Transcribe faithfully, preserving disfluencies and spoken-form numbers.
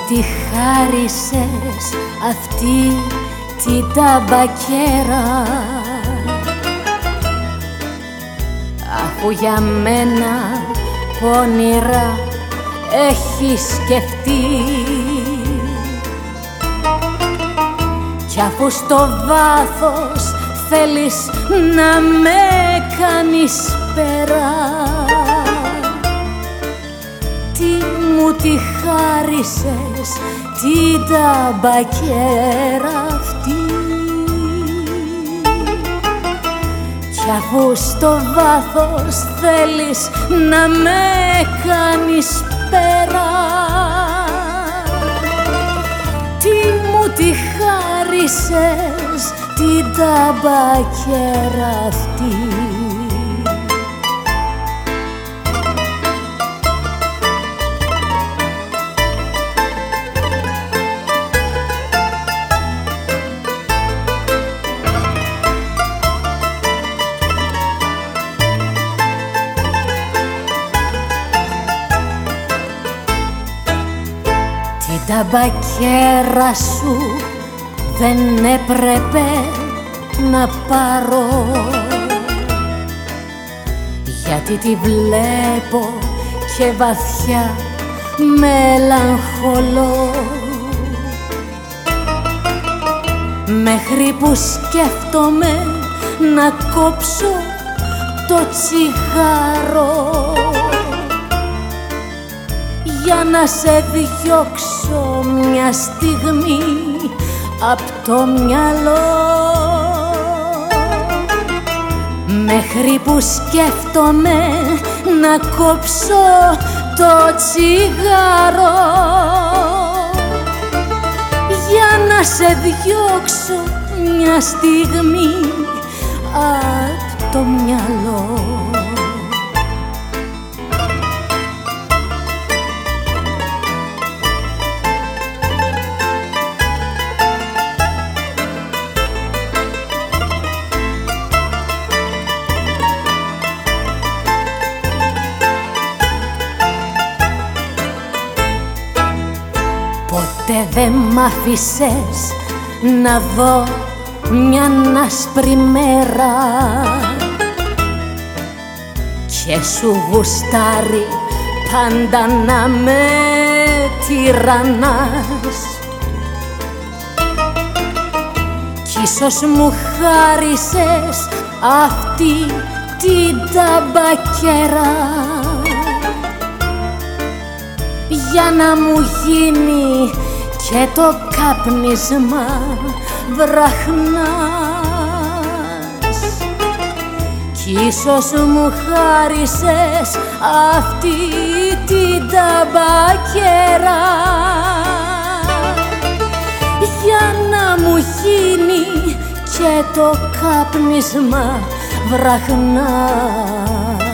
τη χάρισες αυτή την ταμπακέρα, αφού για μένα πονηρά έχει σκεφτεί, κι αφού στο βάθος θέλεις να με κάνεις πέρα, τι μου τη χάρισες την ταμπακέρα αυτή, κι αφού στο βάθος θέλεις να με κάνεις πέρα, τι μου τη χάρισες την ταμπακέρα αυτή. Την ταμπακέρα σου δεν έπρεπε να πάρω, γιατί τη βλέπω και βαθιά μελαγχολώ, μέχρι που σκέφτομαι να κόψω το τσιγάρο, για να σε διώξω μια στιγμή απ' το μυαλό, μέχρι που σκέφτομαι να κόψω το τσιγάρο, για να σε διώξω μια στιγμή απ' το μυαλό. Ποτέ δεν μ' άφησες να δω μια άσπρη μέρα, και σου γουστάρει πάντα να με τυραννάς, κι ίσως μου χάρισες αυτή την ταμπακέρα, για να μου γίνει και το κάπνισμα βραχνάς, κι ίσως μου χάρισες αυτή την ταμπακέρα, για να μου γίνει και το κάπνισμα βραχνάς.